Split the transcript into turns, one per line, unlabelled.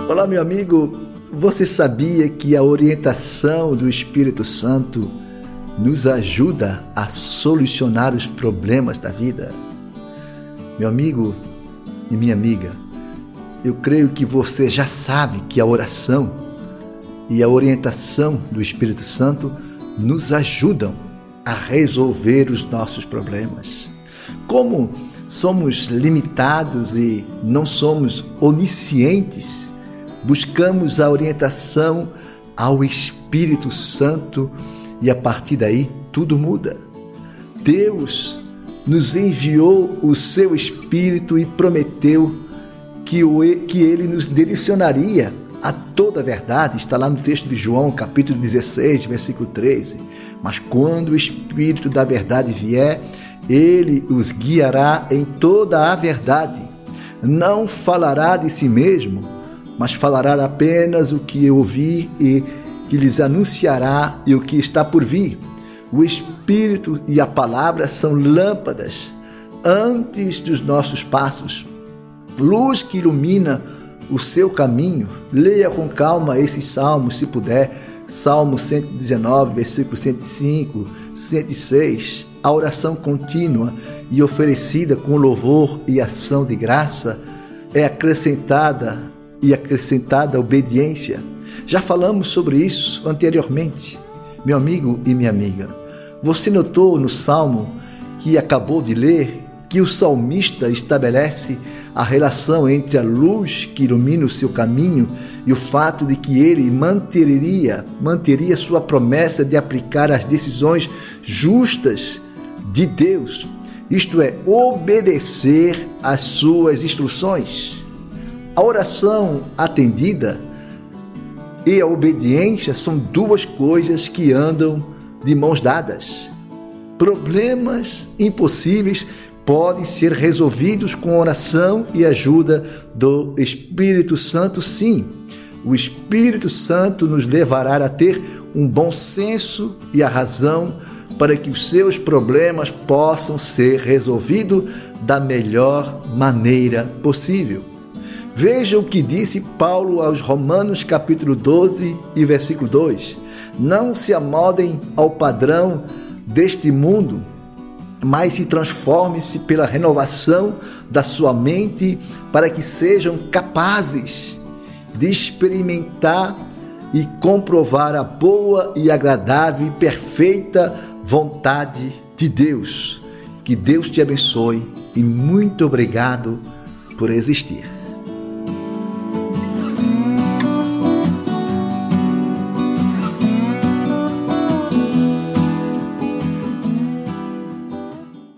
Olá, meu amigo. Você sabia que a orientação do Espírito Santo nos ajuda a solucionar os problemas da vida? Meu amigo e minha amiga, eu creio que você já sabe que a oração e a orientação do Espírito Santo nos ajudam a resolver os nossos problemas. Como somos limitados e não somos oniscientes, buscamos a orientação ao Espírito Santo e a partir daí tudo muda. Deus nos enviou o seu Espírito e prometeu que Ele nos direcionaria a toda a verdade. Está lá no texto de João, capítulo 16, versículo 13. Mas quando o Espírito da verdade vier, Ele os guiará em toda a verdade. Não falará de si mesmo, mas falará apenas o que ouvir e que lhes anunciará e o que está por vir. O Espírito e a palavra são lâmpadas antes dos nossos passos, luz que ilumina o seu caminho. Leia com calma esses salmos, se puder. Salmo 119, versículo 105, 106. A oração contínua e oferecida com louvor e ação de graça é acrescentada a obediência. Já falamos sobre isso anteriormente. Meu amigo e minha amiga, você notou no salmo que acabou de ler que o salmista estabelece a relação entre a luz que ilumina o seu caminho e o fato de que ele manteria sua promessa de aplicar as decisões justas de Deus, isto é, obedecer às suas instruções. A oração atendida e a obediência são duas coisas que andam de mãos dadas. Problemas impossíveis podem ser resolvidos com oração e ajuda do Espírito Santo, sim. O Espírito Santo nos levará a ter um bom senso e a razão para que os seus problemas possam ser resolvidos da melhor maneira possível. Veja o que disse Paulo aos Romanos, capítulo 12 e versículo 2. Não se amoldem ao padrão deste mundo, mas se transforme-se pela renovação da sua mente para que sejam capazes de experimentar e comprovar a boa e agradável e perfeita vontade de Deus. Que Deus te abençoe e muito obrigado por existir.